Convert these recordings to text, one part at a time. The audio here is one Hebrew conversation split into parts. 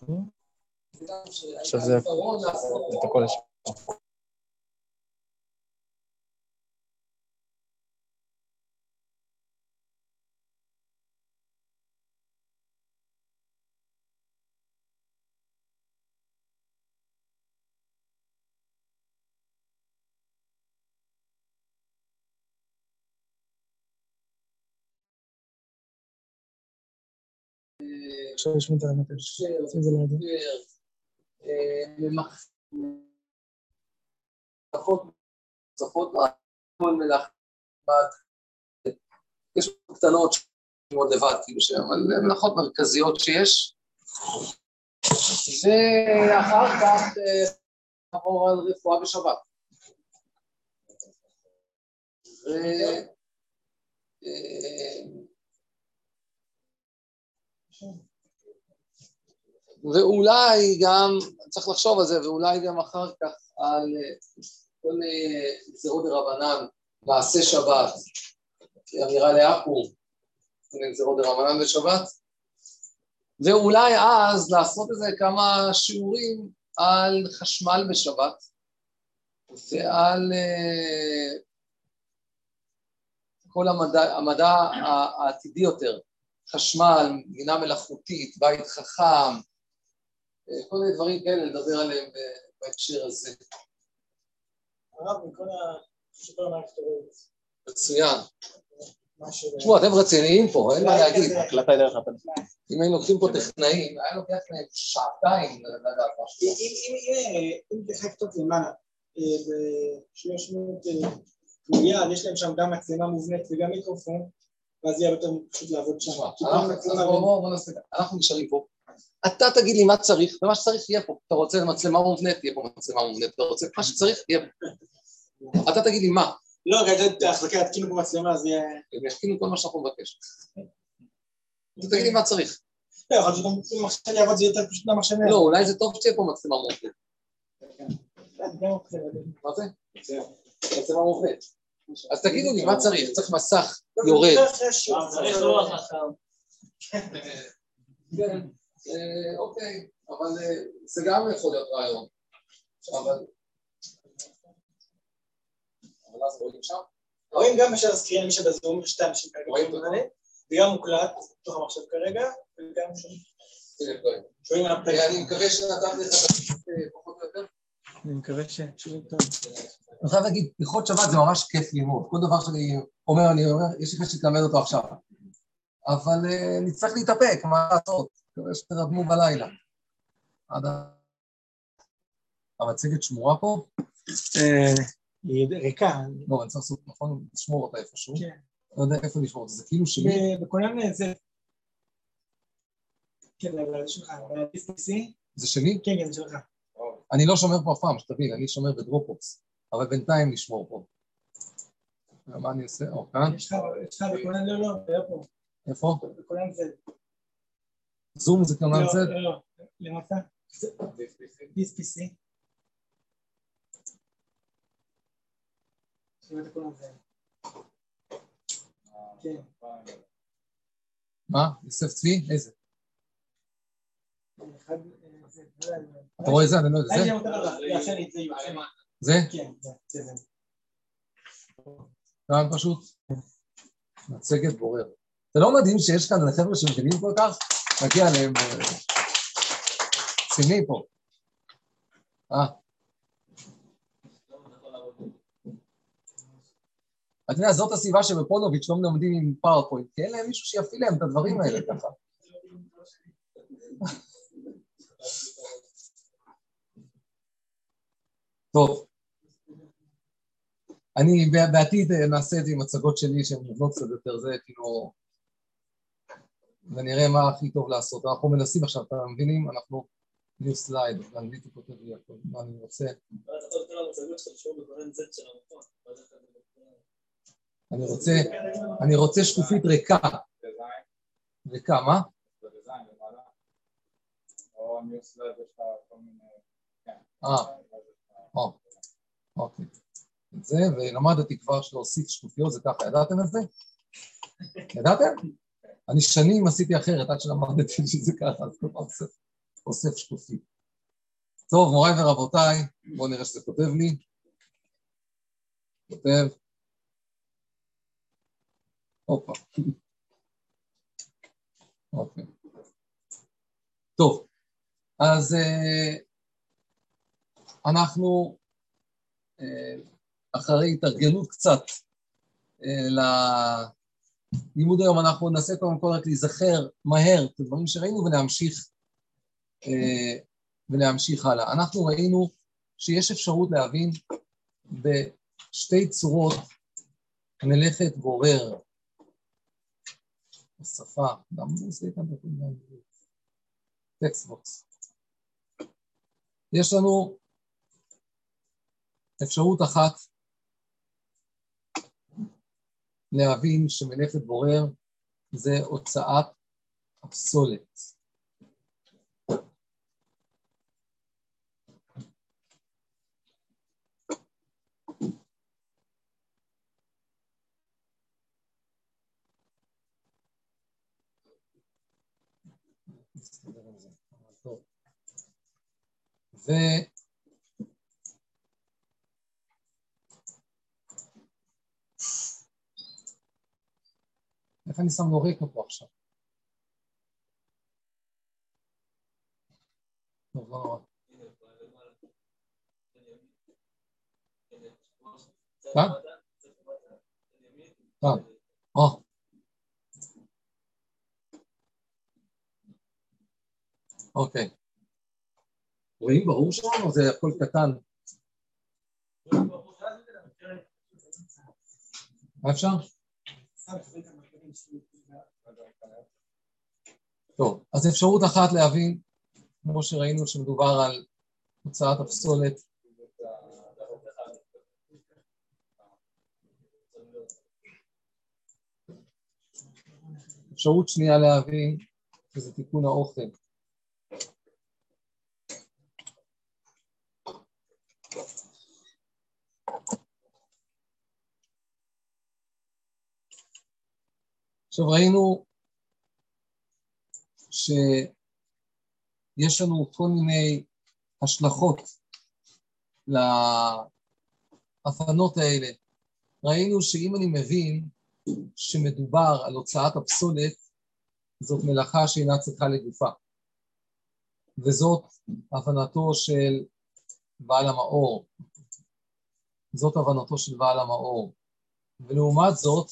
עכשיו זה את הכל יש. עכשיו יש מותר נפש. זה לידי. צפות כל מלאכת, יש קטנות מאוד לבד, אבל מלאכות מרכזיות שיש, ואחר כך נעבור על רפואה בשבת. ואולי גם, צריך לחשוב על זה, ואולי גם אחר כך על כל גזירות דרבנן, מעשה שבת, אמירה לעכו"ם, גזירות דרבנן בשבת, ואולי אז לעשות איזה כמה שיעורים על חשמל בשבת, ועל כל המדע העתידי יותר, חשמל, גינה מלאכותית, בית חכם, כל מיני דברים כאלה לדבר עליהם בהקשר הזה. הרב, מכל השופר מהאקטוריות. מצוין. תשמעו, אתם רציניים פה, אין מה להגיד. הקלטה דרך הפלאפון. אם היינו לוקחים פה טכנאים, היה לוקח להם שעתיים לדעת משהו. אם תחק טוב למעלה, ב-300 מיליארד, יש להם שם גם מצלמה מובנית וגם מיקרופון, ואז יהיה יותר פשוט לעבוד שם. אנחנו נשארים פה. אתה תגיד לי מה צריך, ומה שצריך יהיה פה. אתה רוצה מצלמה מובנית, תהיה פה מצלמה מובנית. אתה רוצה מה שצריך, יהיה פה. אתה תגיד לי מה. לא, רגע, ההחלקה יתקינו פה מצלמה, אז יהיה... הם יתקינו כל מה שאנחנו מבקש. אתה תגיד לי מה צריך. לא, אבל אם המחשב יעבוד זה יותר פשוט מהמחשב. לא, אולי זה טוב שתהיה פה מצלמה מובנית. מה זה? מצלמה מובנית. אז תגידו לי מה צריך, צריך מסך יורד. צריך לוח אחר. כן, אוקיי, אבל זה גם יכול להיות רעיון. אבל אז רואים שם? רואים גם בשביל הסקרין, מי שבזום, שתי אנשים כרגע, וגם מוקלט, תוך המחשב כרגע, וגם שומעים על הפלאפון. אני מקווה שנתן לך פחות או יותר. אני מקווה ששומעים טוב. אני חייב להגיד, הלכות שבת זה ממש כיף ללמוד. כל דבר שאני אומר, יש לי שתלמד אותו עכשיו. אבל נצטרך להתאפק, מה לעשות? מקווה שתרדמו בלילה. המצגת שמורה פה? היא ריקה. לא, אני צריך לעשות, נכון, לשמור אותה איפשהו. כן. לא יודע איפה לשמור אותה, זה כאילו שלי. בכונן זה... כן, אבל זה שלך, ב-PC? זה שלי? כן, כן, זה שלך. אני לא שומר פה אף פעם, שתבין, אני שומר בדרופבוקס, אבל בינתיים נשמור פה. מה אני עושה? כאן? יש לך בכונן, לא, איפה? איפה? בכונן זה. זום זה כונן זה? לא, למטה. PC. מה? יוסף צבי? איזה? אתה רואה זה? אני לא יודע. זה? כן, זה. כאן פשוט. מצגת בורר. זה לא מדהים שיש כאן חבר'ה שמבינים כל כך? נגיע להם סימי פה. אתה יודע, זאת הסיבה שבפונוביץ' לא מלמדים עם פאורפוינט, כי אין להם מישהו שיפעיל להם את הדברים האלה ככה. טוב. אני בעתיד נעשה את זה עם הצגות שלי שהן מובנות קצת יותר, זה כאילו... ונראה מה הכי טוב לעשות. אנחנו מנסים עכשיו, אתם מבינים? אנחנו... ניו סלייד, באנגלית הוא כותב לי הכל, מה אני רוצה. אני רוצה שקופית ריקה. ריקה, מה? אוקיי. את זה, ולמדתי כבר להוסיף שקופיות, זה ככה, ידעתם את זה? ידעתם? אני שנים עשיתי אחרת, עד שלמדתי שזה ככה, אז כל פעם עושה. אוסף שקופית. טוב, מוריי ורבותיי, בואו נראה שזה כותב לי. כותב. הופה. אוקיי. טוב, אז אנחנו אחרי התארגנות קצת ללימוד היום, אנחנו ננסה קודם כל רק להיזכר מהר את הדברים שראינו ולהמשיך הלאה. אנחנו ראינו שיש אפשרות להבין בשתי צורות מלאכת בורר. השפה, גם זה כאן טקסטבוקס. יש לנו אפשרות אחת להבין שמלאכת בורר זה הוצאת הפסולת. איך אני שם לו רקע פה עכשיו? טוב, לא נורא. כאן? כאן. אוקיי. רואים ברור שם או זה הכל קטן? מה אפשר? טוב, אז אפשרות אחת להבין, כמו שראינו שמדובר על הוצאת הפסולת. אפשרות שנייה להבין, שזה תיקון האוכל. עכשיו ראינו שיש לנו כל מיני השלכות להבנות האלה. ראינו שאם אני מבין שמדובר על הוצאת הפסולת, זאת מלאכה שאינה צריכה לגופה. וזאת הבנתו של בעל המאור. זאת הבנתו של בעל המאור. ולעומת זאת,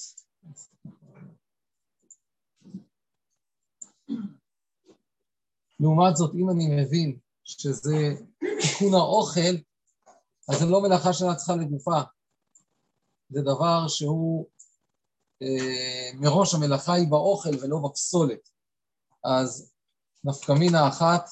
אם אני מבין שזה תיקון האוכל, אז זה לא מלאכה שאינה צריכה לגופה. זה דבר שהוא מראש המלאכה היא באוכל ולא בפסולת. אז נפקמינה אחת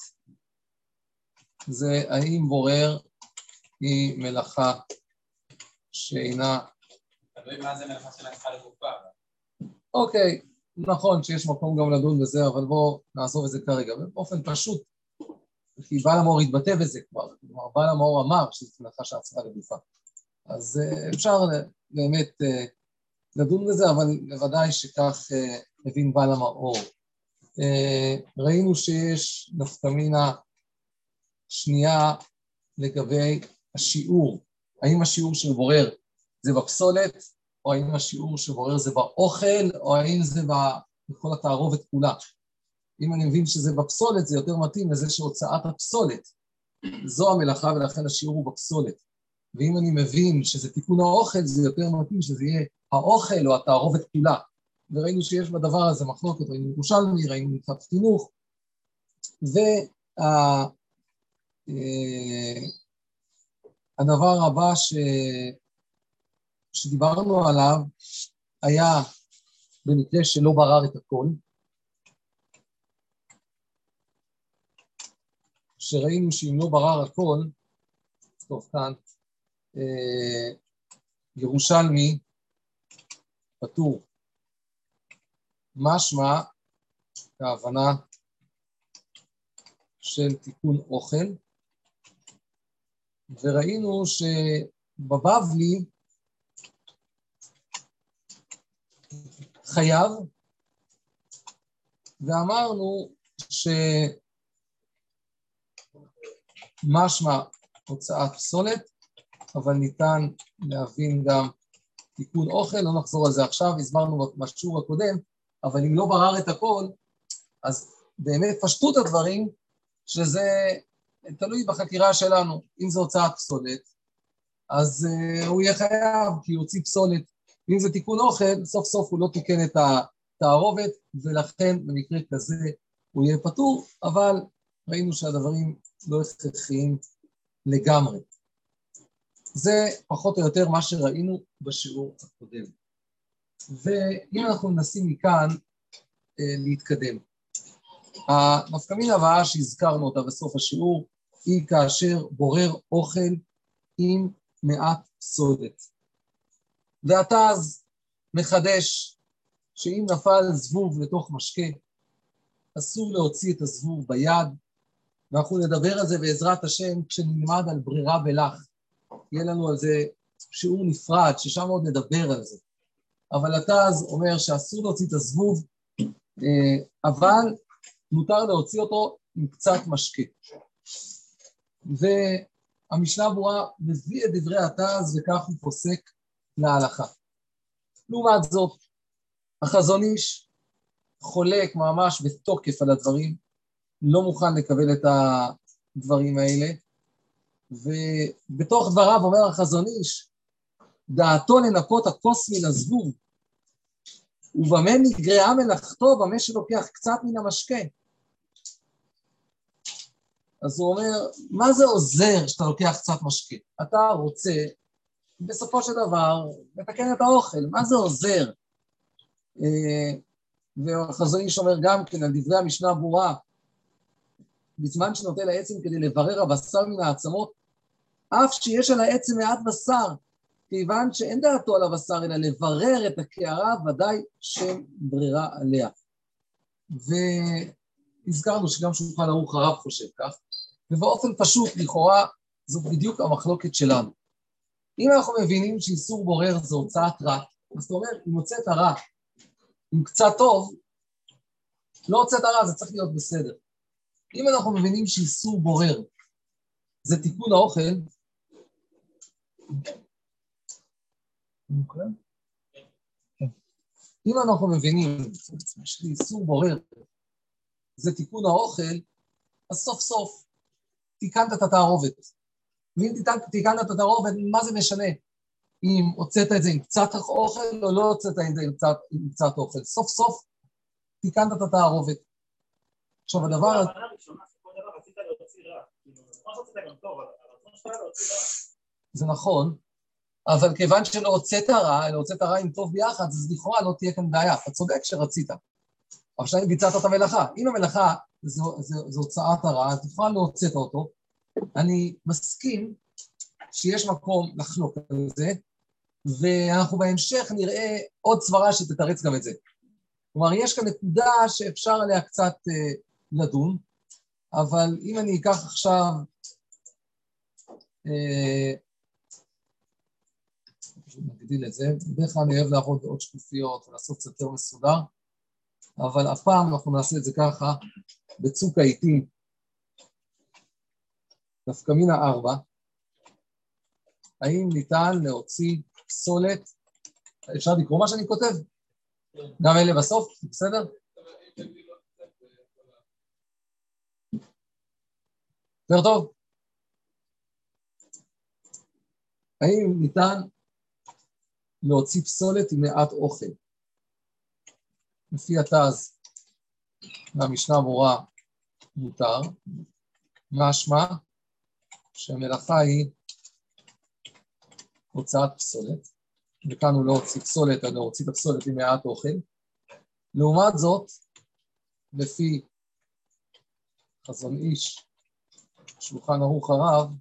זה האם בורר היא מלאכה שאינה... תלוי מה זה מלאכה שאינה צריכה לגופה. אוקיי, נכון שיש מקום גם לדון בזה, אבל בואו נעזוב את זה כרגע. באופן פשוט, כי בעל המאור התבטא בזה כבר. בעל המאור אמר שזאת מלאכה שאינה לגופה. אז אפשר באמת לדון בזה, אבל בוודאי שכך מבין בעל המאור. ראינו שיש נפקמינה שנייה לגבי השיעור. האם השיעור של בורר זה בפסולת, או האם השיעור של בורר זה באוכל, או האם זה בכל התערובת כולה. אם אני מבין שזה בפסולת, זה יותר מתאים לזה שהוצאת הפסולת. זו המלאכה ולכן השיעור הוא בפסולת. ואם אני מבין שזה תיקון האוכל, זה יותר מתאים שזה יהיה האוכל או התערובת כולה. וראינו שיש בדבר הזה מחלוקת, ראינו ירושלמי, ראינו מצוות חינוך, והדבר הבא שדיברנו עליו היה במקרה שלא ברר את הכל, שראינו שאם לא ברר הכל, טוב כאן, ירושלמי פטור. משמע ההבנה של תיקון אוכל, וראינו שבבבלי חייב, ואמרנו משמע הוצאת פסולת, אבל ניתן להבין גם תיקון אוכל, לא נחזור על זה עכשיו, הסברנו בשיעור הקודם, אבל אם לא ברר את הכל, אז באמת פשטות הדברים, שזה תלוי בחקירה שלנו. אם זה הוצאת פסולת, אז הוא יהיה חייב, כי הוא הוציא פסולת. אם זה תיקון אוכל, סוף סוף הוא לא תיקן את התערובת, ולכן במקרה כזה הוא יהיה פטור, אבל ראינו שהדברים לא הכרחיים לגמרי. זה פחות או יותר מה שראינו בשיעור הקודם. ואם אנחנו מנסים מכאן להתקדם, הנפקא הבאה שהזכרנו אותה בסוף השיעור, היא כאשר בורר אוכל עם מעט פסולת. ואתה אז מחדש שאם נפל זבוב לתוך משקה, אסור להוציא את הזבוב ביד, ואנחנו נדבר על זה בעזרת השם כשנלמד על ברירה בלח. יהיה לנו על זה שיעור נפרד, ששם עוד נדבר על זה. אבל אתה אז אומר שאסור להוציא את הזבוב, אבל מותר להוציא אותו עם קצת משקה. והמשנה ברורה מביא את דברי התז וכך הוא פוסק להלכה. לעומת זאת, החזון איש חולק ממש בתוקף על הדברים, לא מוכן לקבל את הדברים האלה, ובתוך דבריו אומר החזון איש, דעתו לנקות הכוס מן הזבוב, ובמה נגרעה מלאכתו, במה שלוקח קצת מן המשקה. אז הוא אומר, מה זה עוזר שאתה לוקח קצת משקה? אתה רוצה, בסופו של דבר, לתקן את האוכל, מה זה עוזר? והחזון איש אומר גם כן, על דברי המשנה ברורה, בזמן שנוטה לעצם כדי לברר הבשר מן העצמות, אף שיש על העצם מעט בשר, כיוון שאין דעתו על הבשר, אלא לברר את הקערה, ודאי שם ברירה עליה. והזכרנו שגם שולחן ערוך הרב חושב כך, ובאופן פשוט, לכאורה, זאת בדיוק המחלוקת שלנו. אם אנחנו מבינים שאיסור בורר זה הוצאת רע, אז זאת אומרת, אם הוצאת הרע עם קצת טוב, לא הוצאת הרע, זה צריך להיות בסדר. אם אנחנו מבינים שאיסור בורר זה תיקון האוכל, אם אנחנו מבינים שאיסור בורר זה תיקון האוכל, אז סוף סוף תיקנת את התערובת. ואם תיקנת את התערובת, מה זה משנה? אם הוצאת את זה עם קצת אוכל או לא הוצאת את זה עם קצת אוכל. סוף סוף תיקנת את התערובת. עכשיו הדבר... ההבנה הראשונה שכל דבר רצית להוציא רע. מה שרצית גם טוב, אבל הרצון שלך להוציא רע. זה נכון, אבל כיוון שלא הוצאת רע, אלא הוצאת רע עם טוב ביחד, אז לכאורה לא תהיה כאן בעיה. אתה צודק שרצית. אבל עכשיו ביצעת את המלאכה. אם המלאכה זו הוצאת הרע, אז לכאורה לא הוצאת אותו. אני מסכים שיש מקום לחלוק על זה, ואנחנו בהמשך נראה עוד סברה שתתרץ גם את זה. כלומר, יש כאן נקודה שאפשר עליה קצת לדון, אבל אם אני אקח עכשיו, נגדיל את זה, בדרך כלל אני אוהב לעבוד בעוד שקופיות ולעשות קצת יותר מסודר, אבל אף פעם אנחנו נעשה את זה ככה, בצוק העיתים, נפקא מינה 4, האם ניתן להוציא פסולת, אפשר לקרוא מה שאני כותב? גם אלה בסוף, בסדר? יותר טוב. האם ניתן להוציא פסולת עם מעט אוכל? לפי התז מהמשנה ברורה מותר, משמע שהמלאכה היא הוצאת פסולת, וכאן הוא לא הוציא פסולת, אלא הוציא את הפסולת עם מעט אוכל. לעומת זאת, לפי חזון איש, שולחן ערוך הרב,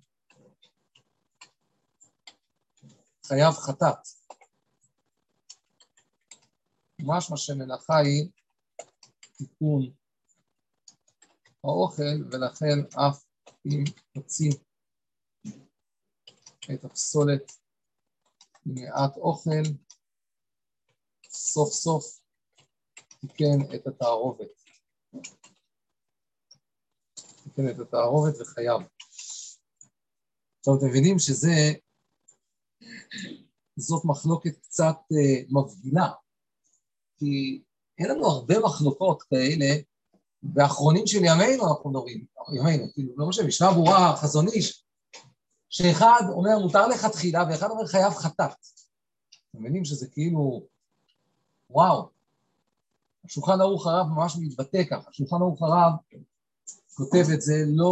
חייב חטאת. משמע שמלאכה היא תיקון האוכל, ולכן אף אם הוציא את הפסולת מעט אוכל, סוף סוף תיקן את התערובת. תיקן את התערובת וחייב. עכשיו, אתם מבינים זאת מחלוקת קצת מבגינה, כי אין לנו הרבה מחלוקות כאלה, והאחרונים של ימינו אנחנו מדברים, ימינו, כאילו, לא משנה, משנה ברורה, חזון איש, שאחד אומר מותר לכתחילה, ואחד אומר חייב חטאת. אתם מבינים שזה כאילו, וואו, השולחן ערוך הרב ממש מתבטא ככה, השולחן ערוך הרב כותב את זה לא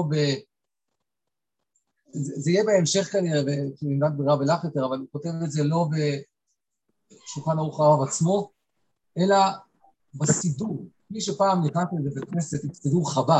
זה יהיה בהמשך כנראה, נמדת ברירה בלח יותר, אבל הוא כותב את זה לא בשולחן ערוך הרב עצמו, אלא בסידור. מי שפעם נכנס לבית כנסת עם סידור חב"ד,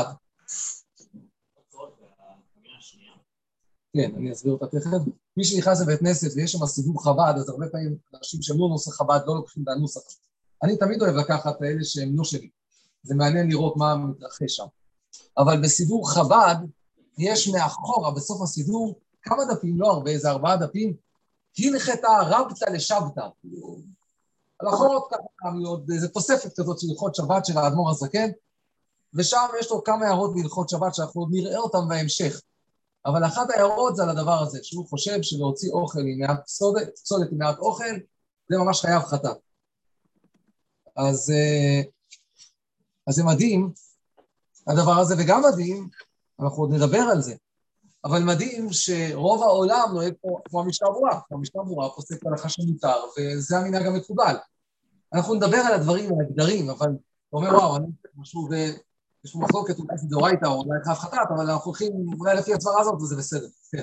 כן, אני אסביר אותה תכף, מי שנכנס לבית כנסת ויש שם סידור חב"ד, אז הרבה פעמים אנשים שהם לא נוסח חב"ד לא לוקחים את הנוסח. אני תמיד אוהב לקחת האלה שהם לא שלי, זה מעניין לראות מה מתרחש שם. אבל בסידור חב"ד, יש מאחורה, בסוף הסידור, כמה דפים, לא הרבה, זה 4 דפים, הלכתה רבתא לשבתא. הלכות ככה, זה תוספת כזאת של הלכות שבת של האדמו"ר הזקן, ושם יש לו כמה הערות בהלכות שבת שאנחנו נראה אותם בהמשך. אבל אחת ההערות זה על הדבר הזה, שהוא חושב שלהוציא אוכל עם מעט פסולת עם מעט אוכל, זה ממש חייב חטאת. אז זה מדהים, הדבר הזה, וגם מדהים, אנחנו עוד נדבר על זה, אבל מדהים שרוב העולם נוהג כמו המשנה ברורה, המשנה ברורה פוסק הלכה שמותר, וזה המנהג המקובל. אנחנו נדבר על הדברים, על הגדרים, אבל הוא אומר, וואו, אני משהו, יש פה מחלוקת, אולי זה דאורייתא, או אולי חייב חטאת, אבל אנחנו הולכים אולי לפי הסברה הזאת, וזה בסדר, כן.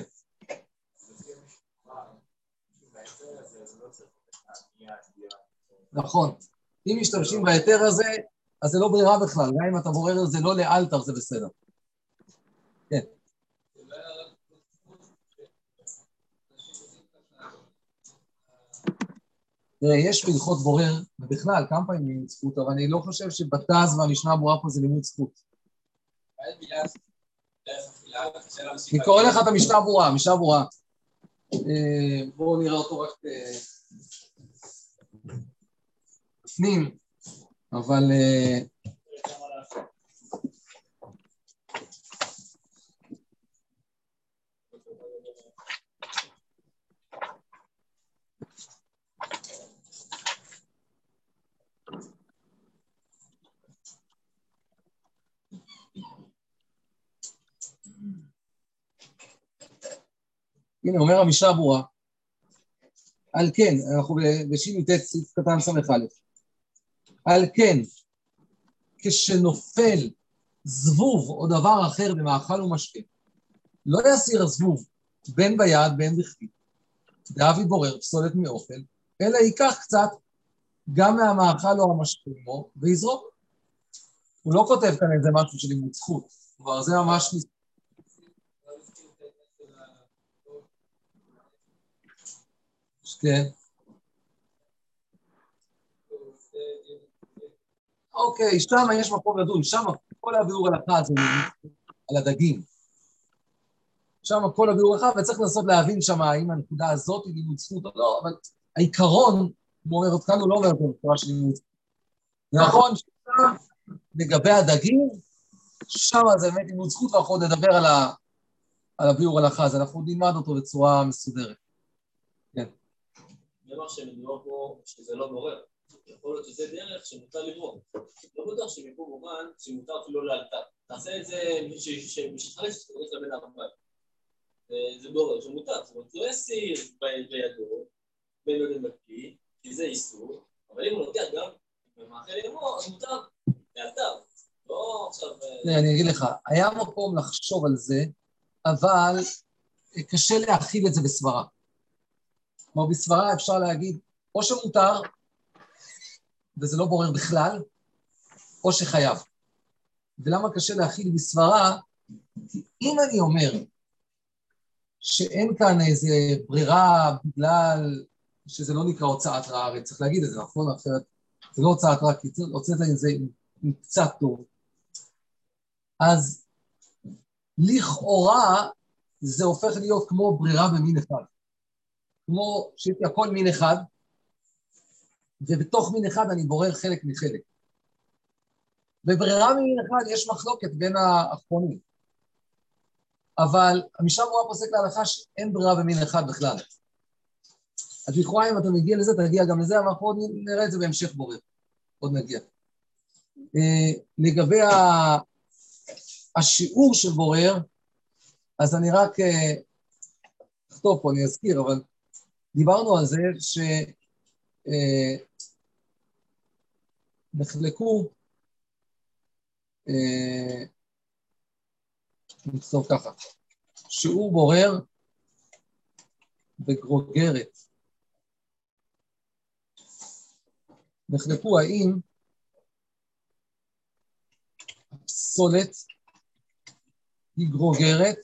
נכון, אם משתמשים בהיתר הזה, אז זה לא ברירה בכלל, גם אם אתה בורר את זה לא לאלתר, זה בסדר. כן. תראה, יש בהלכות בורר, ובכלל, כמה פעמים לימוד זכות, אבל אני לא חושב שבתז והמשנה הברורה פה זה לימוד זכות. אני קורא לך את המשנה הברורה, המשנה הברורה. בואו נראה אותו רק בפנים, אבל הנה, אומר המשנה הברורה, על כן, אנחנו בשי"ט סעיף קטן ס"א, על כן, כשנופל זבוב או דבר אחר במאכל ומשקה, לא יסיר הזבוב בין ביד בין בכתיב, דאבי בורר פסולת מאוכל, אלא ייקח קצת גם מהמאכל או המשקה עמו ויזרוק. הוא לא כותב כאן איזה משהו של לימוד זכות, כבר זה ממש כן. אוקיי, שם יש מקום לדון, שם כל הביאור הלכה זה על הדגים. שם כל הביאור הלכה, וצריך לנסות להבין שם האם הנקודה הזאת היא לימוד זכות או לא, אבל העיקרון, הוא אומר, כאן הוא לא אומר את הנקודה של לימוד זכות. נכון ששם, לגבי הדגים, שם זה באמת לימוד זכות, ואנחנו נדבר על הביאור הלכה, אז אנחנו נלמד אותו בצורה מסודרת. כן. זה מה שמדובר פה, שזה לא גורר. יכול להיות שזה דרך שמותר לברור. לא בטוח שמפה מובן שמותר אפילו לאלתר. תעשה את זה משחרש שתקורץ לבן הרמב"ן. זה גורר שמותר. זאת אומרת, לא יסיר בידו, בין לא למקפיא, כי זה איסור, אבל אם הוא לוקח גם במאכל עמו, אז מותר לאלתר. לא עכשיו... אני אגיד לך, היה מקום לחשוב על זה, אבל קשה להכיל את זה בסברה. כלומר, בסברה אפשר להגיד, או שמותר, וזה לא בורר בכלל, או שחייב. ולמה קשה להכיל בסברה? כי אם אני אומר שאין כאן איזה ברירה בגלל שזה לא נקרא הוצאת רע, הרי צריך להגיד את זה, נכון? אחרת זה לא הוצאת רע, כי הוצאת את זה עם קצת טוב. אז לכאורה זה הופך להיות כמו ברירה במין אחד. כמו שיש לי הכל מין אחד, ובתוך מין אחד אני בורר חלק מחלק. בברירה מין אחד יש מחלוקת בין האחרונים. אבל המשנה ברורה פוסק להלכה שאין ברירה במין אחד בכלל. אז לכאורה אם אתה מגיע לזה, תגיע גם לזה, אבל אנחנו עוד נראה את זה בהמשך בורר. עוד נגיע. לגבי השיעור של בורר, אז אני רק אכתוב פה, אני אזכיר, אבל דיברנו על זה שנחלקו, נכתוב ככה, שיעור בורר וגרוגרת. נחלקו האם הפסולת היא גרוגרת,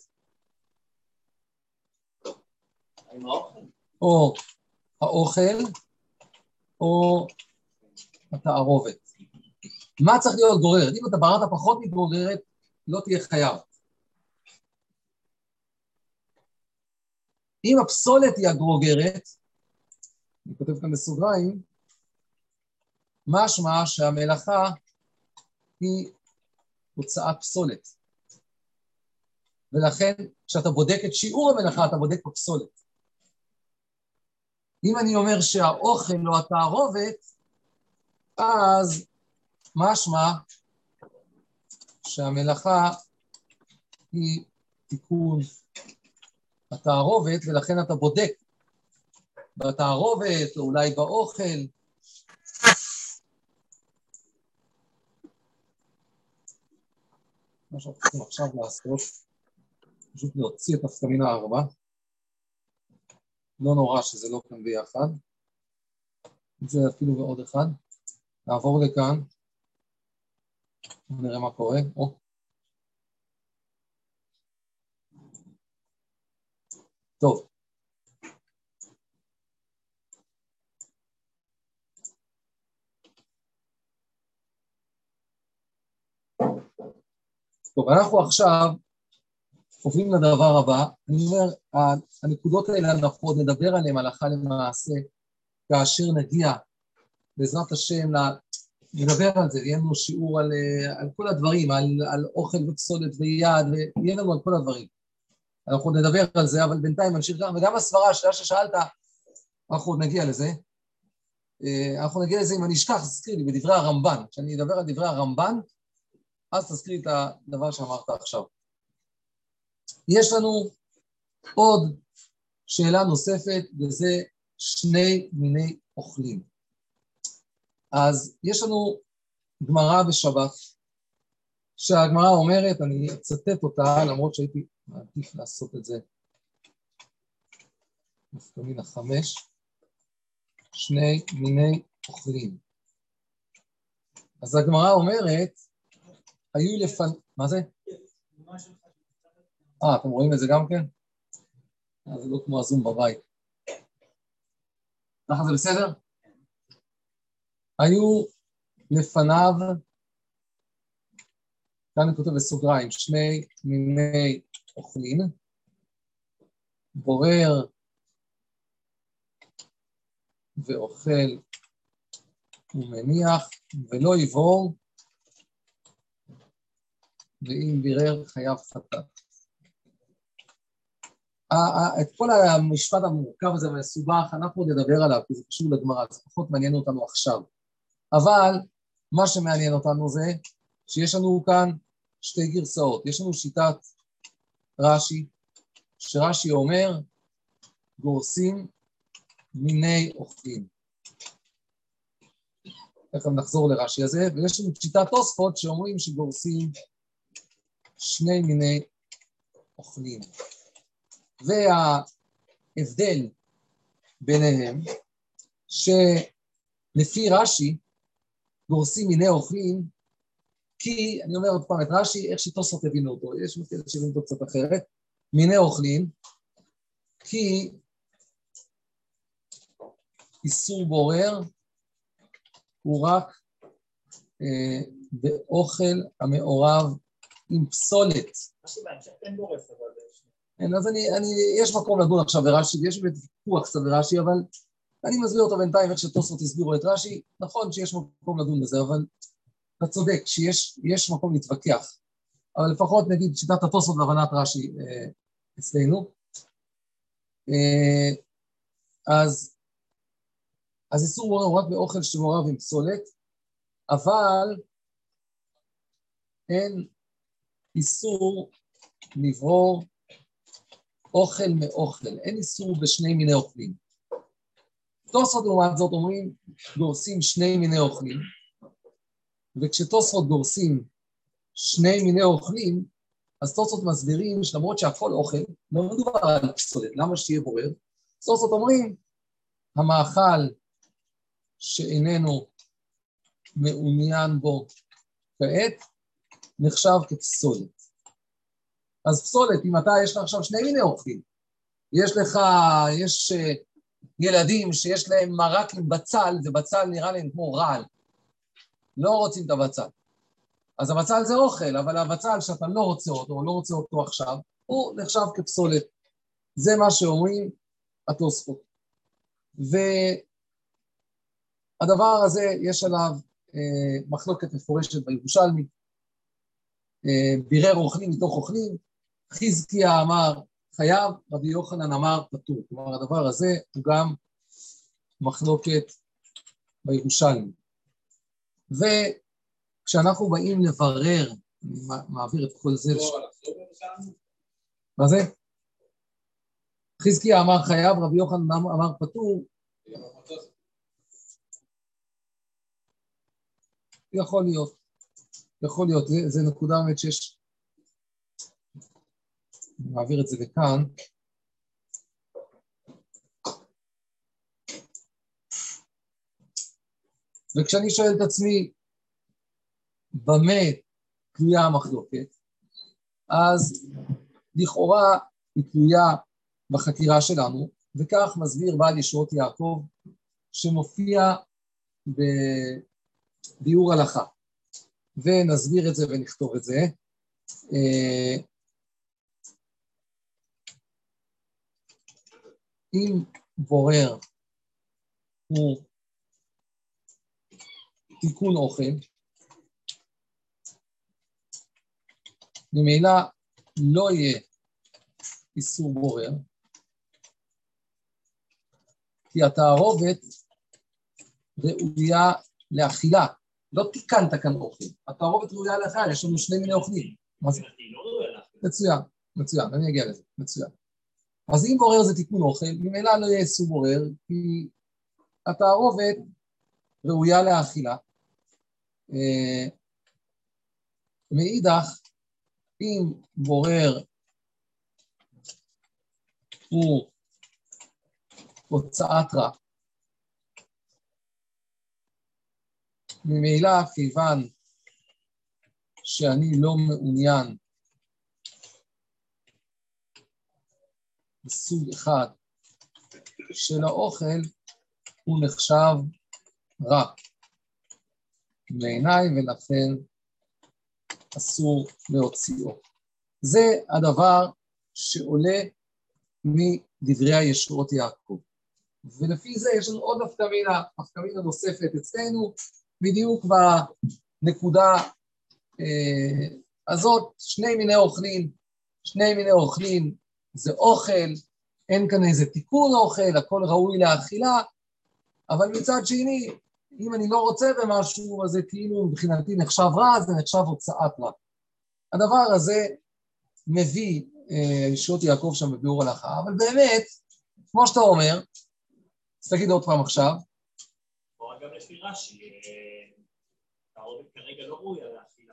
או האוכל, או התערובת. מה צריך להיות גוררת? אם אתה בראת פחות מגרוגרת, לא תהיה חייב. אם הפסולת היא הגרוגרת, אני כותב כאן בסוגריים, משמע שהמלאכה היא הוצאת פסולת. ולכן, כשאתה בודק את שיעור המלאכה, אתה בודק בפסולת. אם אני אומר שהאוכל לא התערובת, אז משמע שהמלאכה היא תיקון התערובת, ולכן אתה בודק בתערובת, או אולי באוכל. מה שאנחנו צריכים עכשיו לעשות, פשוט להוציא את נפקא 4. לא נורא שזה לא כאן ביחד. זה אפילו ועוד אחד. נעבור לכאן. נראה מה קורה. טוב. טוב, אנחנו עכשיו עוברים לדבר הבא. אני אומר, הנקודות האלה אנחנו עוד נדבר עליהן הלכה למעשה, כאשר נגיע בעזרת השם, נדבר על זה, יהיה לנו שיעור על כל הדברים, על אוכל ופסולת ויד, ויהיה לנו על כל הדברים. אנחנו נדבר על זה, אבל בינתיים נמשיך גם, וגם הסברה, השאלה ששאלת, אנחנו עוד נגיע לזה. אנחנו נגיע לזה, אם אני אשכח, תזכיר לי, בדברי הרמב"ן. כשאני אדבר על דברי הרמב"ן, אז תזכיר לי את הדבר שאמרת עכשיו. יש לנו עוד שאלה נוספת, וזה שני מיני אוכלים. אז יש לנו גמרא בשבת, שהגמרא אומרת, אני אצטט אותה, למרות שהייתי מעדיף לעשות את זה, נפקא מינה 5, שני מיני אוכלים. אז הגמרא אומרת, היו מה זה? אתם רואים את זה גם כן? זה לא כמו הזום בבית. ככה זה בסדר? היו לפניו, כאן אני כותב בסוגריים, שני מיני אוכלים, בורר ואוכל ומניח, ולא יבור, ואם בירר חייב חטאת. את כל המשפט המורכב הזה והמסובך, אנחנו נדבר עליו, כי זה קשור לגמרא, זה פחות מעניין אותנו עכשיו. אבל מה שמעניין אותנו זה שיש לנו כאן שתי גרסאות. יש לנו שיטת רש"י, שרש"י אומר, גורסים מיני אוכלים. תכף נחזור לרש"י הזה, ויש לנו שיטת תוספות שאומרים שגורסים שני מיני אוכלים. וההבדל ביניהם, שלפי רש"י, גורסים מיני אוכלים, כי, אני אומר עוד פעם את רש"י, איך שתוספות הבינו אותו, יש כאלה שהבינו אותו קצת אחרת, מיני אוכלים, כי איסור בורר הוא רק באוכל המעורב עם פסולת. אין גורף, אבל... אז יש מקום לדון עכשיו ברש"י, יש ויכוח קצת ברש"י, אבל אני מסביר אותו בינתיים איך שתוספות הסבירו את רש"י. נכון שיש מקום לדון בזה, אבל אתה צודק שיש מקום להתווכח אבל לפחות נגיד שיטת התוספות והבנת רש"י אצלנו. אז איסור בורר הוא רק באוכל שמעורב עם פסולת, אבל אין איסור לברור אוכל מאוכל, אין איסור בשני מיני אוכלים. תוספות לעומת זאת אומרים גורסים שני מיני אוכלים, וכשתוספות גורסים שני מיני אוכלים, אז תוספות מסבירים שלמרות שהכל אוכל, לא מדובר על פסולת, למה שיהיה בורר? תוספות אומרים, המאכל שאיננו מעוניין בו כעת, נחשב כפסולת. אז פסולת, אם אתה יש לך עכשיו שני מיני אוכלים, יש ילדים שיש להם מרק עם בצל, ובצל נראה להם כמו רעל, לא רוצים את הבצל. אז הבצל זה אוכל, אבל הבצל שאתה לא רוצה אותו, או לא רוצה אותו עכשיו, הוא נחשב כפסולת. זה מה שאומרים התוספות. והדבר הזה יש עליו מחלוקת מפורשת בירושלמי, בירר אוכלים מתוך אוכלים, חזקיה אמר חייב, רבי יוחנן אמר פטור. כלומר, הדבר הזה הוא גם מחלוקת בירושלמי. וכשאנחנו באים לברר, אני מעביר את כל זה מה זה? חזקיה אמר חייב, רבי יוחנן אמר פטור. יכול להיות, זה נקודה באמת שיש, אני מעביר את זה לכאן. וכשאני שואל את עצמי, במה תלויה המחלוקת, אז לכאורה היא תלויה בחקירה שלנו, וכך מסביר בעל ישועות יעקב, שמופיע בביאור הלכה. ונסביר את זה ונכתוב את זה. אם בורר הוא תיקון אוכל, ממילא לא יהיה איסור בורר, כי התערובת ראויה לאכילה. לא תיקנת כאן אוכל, התערובת ראויה לאכילה, יש לנו שני מיני אוכלים. מה זה? מצוין, אני אגיע לזה, מצוין. אז אם בורר זה תיקון אוכל, ממילא לא יהיה איסור בורר, כי התערובת ראויה לאכילה. מאידך, אם בורר הוא הוצאת רע, ממילא כיוון שאני לא מעוניין בסוג אחד של האוכל, הוא נחשב רע בעיניי, ולכן אסור להוציאו. זה הדבר שעולה מדברי הישועות יעקב. ולפי זה יש לנו עוד נפקמינה נוספת אצלנו, בדיוק בנקודה הזאת, שני מיני אוכלים זה אוכל, אין כאן איזה תיקון אוכל, הכל ראוי לאכילה, אבל מצד שני, אם אני לא רוצה במשהו, אז זה כאילו מבחינתי נחשב רע, זה נחשב הוצאת רע. הדבר הזה מביא ישועות יעקב שם בביאור הלכה, אבל באמת, כמו שאתה אומר, אז תגיד עוד פעם עכשיו. או גם לפי רש"י, התערובת כרגע לא ראויה לאכילה.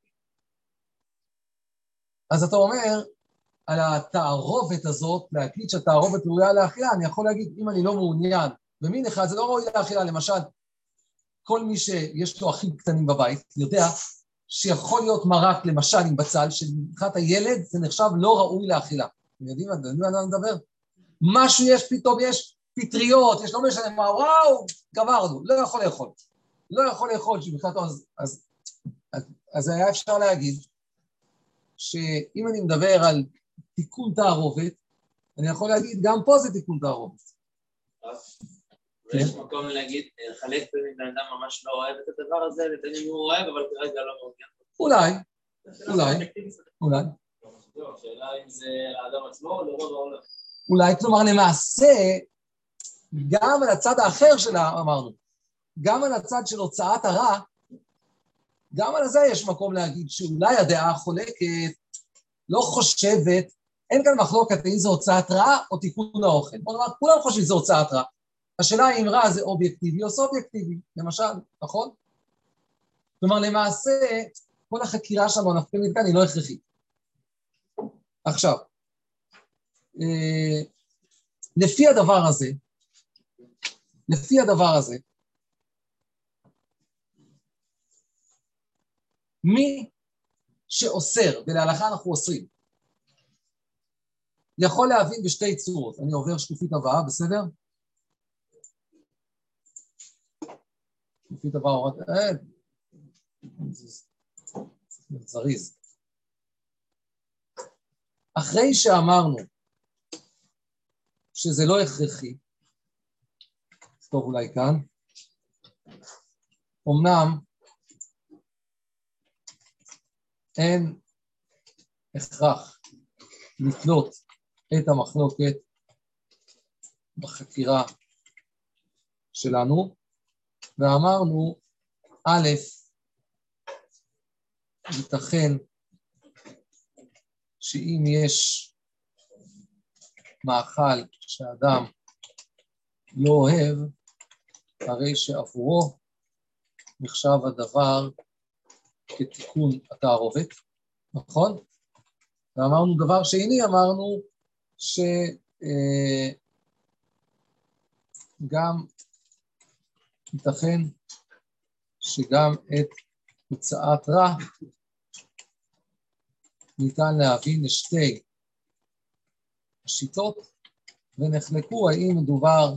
אז אתה אומר, על התערובת הזאת, להקליט שהתערובת ראויה לאכילה, אני יכול להגיד, אם אני לא מעוניין, במין אחד זה לא ראוי לאכילה, למשל, כל מי שיש לו אחים קטנים בבית, יודע שיכול להיות מרק, למשל, עם בצל, שמבחינת הילד זה נחשב לא ראוי לאכילה. אתם יודעים מה אני מדבר? משהו יש פתאום, יש פטריות, יש לא משנה מה, וואו, גמרנו, לא יכול לאכול, שבכללתו, אז היה אפשר להגיד, שאם אני מדבר על תיקון תערובת, אני יכול להגיד, גם פה זה תיקון תערובת. יש מקום להגיד, חלק פעמים לאדם ממש לא אוהב את הדבר הזה, לפעמים הוא אוהב, אבל כרגע לא מעוניין. אולי, אולי. השאלה אם זה האדם עצמו או לרוב העולם. אולי, כלומר, למעשה, גם על הצד האחר שלה, אמרנו, גם על הצד של הוצאת הרע, גם על זה יש מקום להגיד שאולי הדעה החולקת לא חושבת, אין כאן מחלוקת אם זה הוצאת רע או תיקון האוכל. בוא נאמר, כולם חושבים שזה הוצאת רע. השאלה אם רע זה אובייקטיבי או סובייקטיבי, למשל, נכון? כלומר, למעשה, כל החקירה שלנו הנפקנית כאן היא לא הכרחית. עכשיו, לפי הדבר הזה, מי שאוסר, ולהלכה אנחנו אוסרים, יכול להבין בשתי צורות. אני עובר שקופית הבאה, בסדר? שקופית הבאה, זריז. אחרי שאמרנו שזה לא הכרחי, טוב אולי כאן, אמנם אין הכרח לתלות את המחלוקת בחקירה שלנו, ואמרנו, א', ייתכן שאם יש מאכל שאדם לא אוהב, הרי שעבורו נחשב הדבר כתיקון התערובת, נכון? ואמרנו דבר שני, אמרנו שגם ייתכן שגם את הוצאת רע ניתן להבין לשתי השיטות, ונחלקו האם מדובר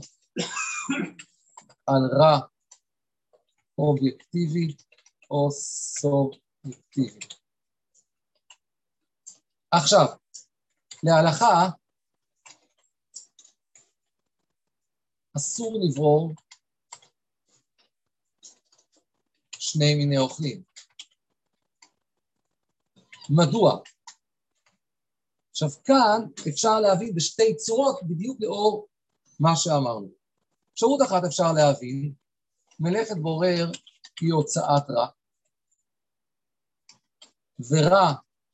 על רע אובייקטיבי או סובייקטיבי. עכשיו, להלכה אסור לברור שני מיני אוכלים. מדוע? עכשיו כאן אפשר להבין בשתי צורות בדיוק לאור מה שאמרנו. אפשרות אחת אפשר להבין, מלאכת בורר היא הוצאת רע, ורע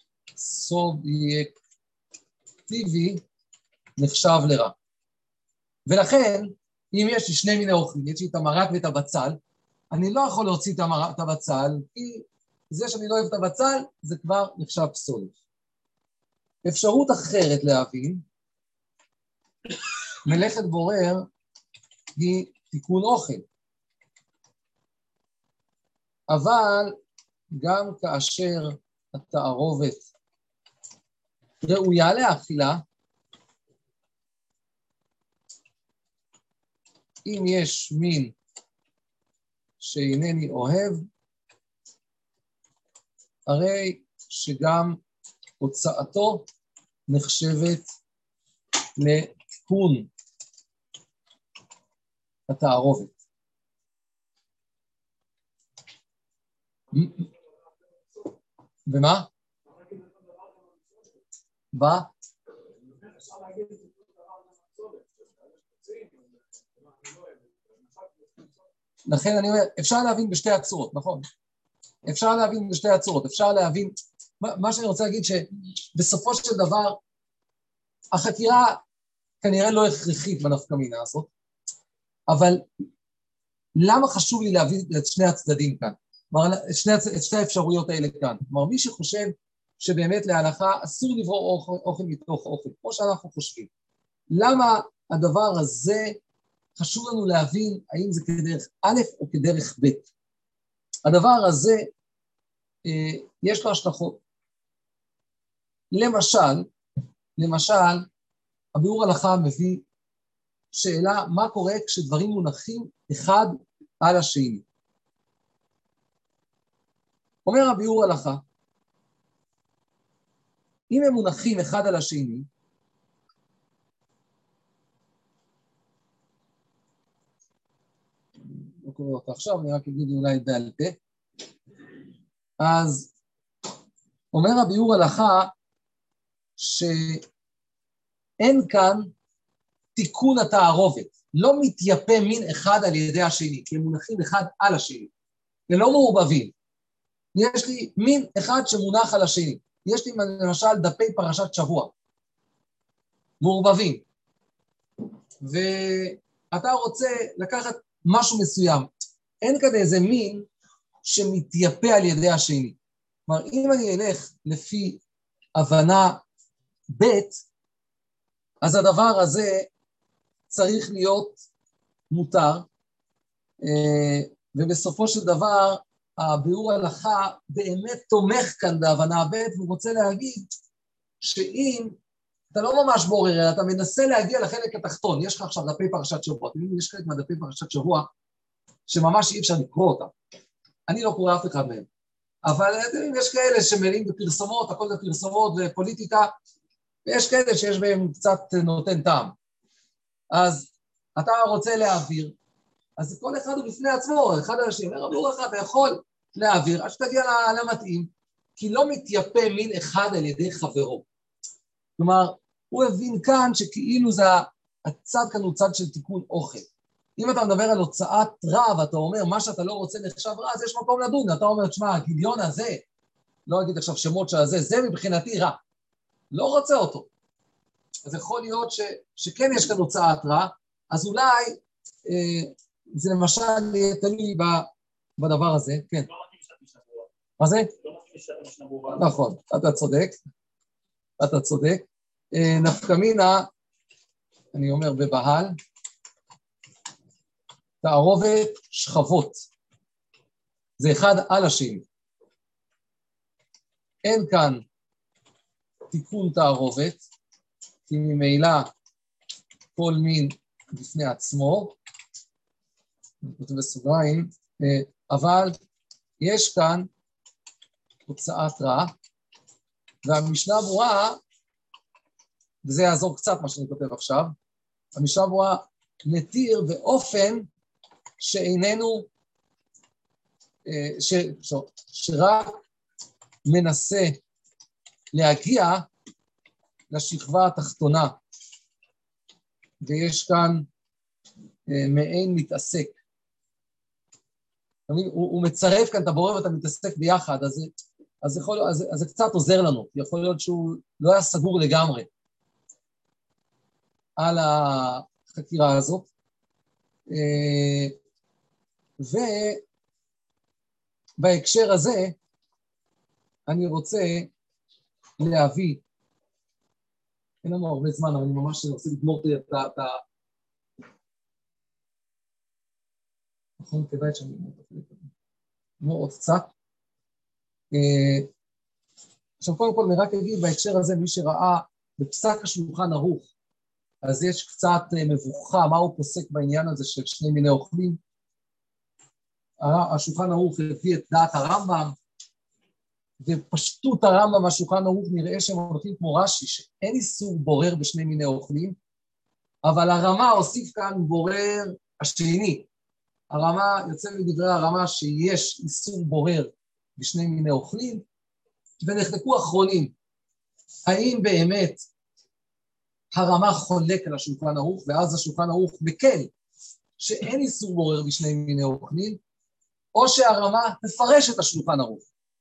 סובייקטיבי נחשב לרע. ולכן, אם יש לי שני מיני אוכלים, יש לי את המרק ואת הבצל, אני לא יכול להוציא את הבצל, כי זה שאני לא אוהב את הבצל, זה כבר נחשב פסולת. אפשרות אחרת להבין, מלאכת בורר היא תיקון אוכל. אבל גם כאשר התערובת ראויה לאכילה, אם יש מין שאינני אוהב, הרי שגם הוצאתו נחשבת לתיקון התערובת. ומה? לכן אני אומר, אפשר להבין בשתי הצורות, נכון? אפשר להבין בשתי הצורות, אפשר להבין, מה שאני רוצה להגיד שבסופו של דבר, החקירה כנראה לא הכרחית בנפקא מינה הזאת, אבל למה חשוב לי להבין את שני הצדדים כאן? כלומר, את שתי האפשרויות האלה כאן. כלומר, מי שחושב שבאמת להלכה אסור לברור אוכל מתוך אוכל, כמו שאנחנו חושבים. למה הדבר הזה חשוב לנו להבין האם זה כדרך א' או כדרך ב'? הדבר הזה יש לו השלכות. למשל, הביאור הלכה מביא שאלה מה קורה כשדברים מונחים אחד על השני. אומר הביאור הלכה, אם הם מונחים אחד על השני, לא קורא אותה עכשיו, אני רק אגיד אולי בעל פה, אז אומר הביאור הלכה שאין כאן תיקון התערובת, לא מתייפה מין אחד על ידי השני, כי הם מונחים אחד על השני, זה לא מעורבבים. יש לי מין אחד שמונח על השני, יש לי למשל דפי פרשת שבוע, מעורבבים, ואתה רוצה לקחת משהו מסוים, אין כאן איזה מין שמתייפה על ידי השני. כלומר, אם אני אלך לפי הבנה ב', אז הדבר הזה צריך להיות מותר, ובסופו של דבר, הביאור הלכה באמת תומך כאן בהבנה ב', והוא רוצה להגיד שאם אתה לא ממש בורר, אלא אתה מנסה להגיע לחלק התחתון, יש לך עכשיו דפי פרשת שבוע, יש חלק מהדפי פרשת שבוע, שממש אי אפשר לקרוא אותם. אני לא קורא אף אחד מהם. אבל יש כאלה שמלאים בפרסומות, הכל זה פרסומות ופוליטיקה, ויש כאלה שיש בהם קצת נותן טעם. אז אתה רוצה להעביר, אז כל אחד הוא בפני עצמו, אחד האנשים, אומר לך, אתה יכול להעביר, עד שתגיע למתאים, כי לא מתייפה מין אחד על ידי חברו. כלומר, הוא הבין כאן שכאילו זה הצד כאן הוא צד של תיקון אוכל. אם אתה מדבר על הוצאת רע, ואתה אומר, מה שאתה לא רוצה נחשב רע, אז יש מקום לדון. אתה אומר, תשמע, הגיליון הזה, לא אגיד עכשיו שמות של הזה, זה מבחינתי רע. לא רוצה אותו. אז יכול להיות שכן יש כאן הוצאת רע, אז אולי זה למשל תלוי בדבר הזה. כן. לא מתאים שאתה שבוע. מה זה? לא מתאים שאתה שבוע. נכון, אתה צודק. אתה צודק. נפקמינה, אני אומר בבהל, תערובת שכבות. זה אחד על השני. אין כאן תיקון תערובת, כי ממילא כל מין בפני עצמו, כותב בסוגריים, אבל יש כאן הוצאת רע, והמשנה ברורה, וזה יעזור קצת מה שאני כותב עכשיו, המשנה ברורה נתיר באופן שאיננו, שרק מנסה להגיע לשכבה התחתונה, ויש כאן מעין מתעסק. הוא מצרף כאן, אתה בורר ואתה מתעסק ביחד, אז זה קצת עוזר לנו, יכול להיות שהוא לא היה סגור לגמרי על החקירה הזאת, ובהקשר הזה אני רוצה להביא, אין לנו הרבה זמן, אבל אני ממש רוצה לגמור את נכון, כדאי שאני אגמור עוד קצת. עכשיו, קודם כל, אני רק אגיד, בהקשר הזה, מי שראה בפסק השולחן ערוך, אז יש קצת מבוכה, מה הוא פוסק בעניין הזה של שני מיני אוכלים. השולחן ערוך הביא את דעת הרמב"ם, ופשטות הרמב"ם מהשולחן ערוך נראה שהם הולכים כמו רש"י, שאין איסור בורר בשני מיני אוכלים, אבל הרמה הוסיף כאן בורר השני. הרמה, יוצא מדברי הרמה שיש איסור בורר בשני מיני אוכלים, ונחלקו אחרונים. האם באמת הרמה חולק על השולחן ערוך, ואז השולחן ערוך מקל שאין איסור בורר בשני מיני אוכלים, או שהרמה תפרש את השולחן ערוך.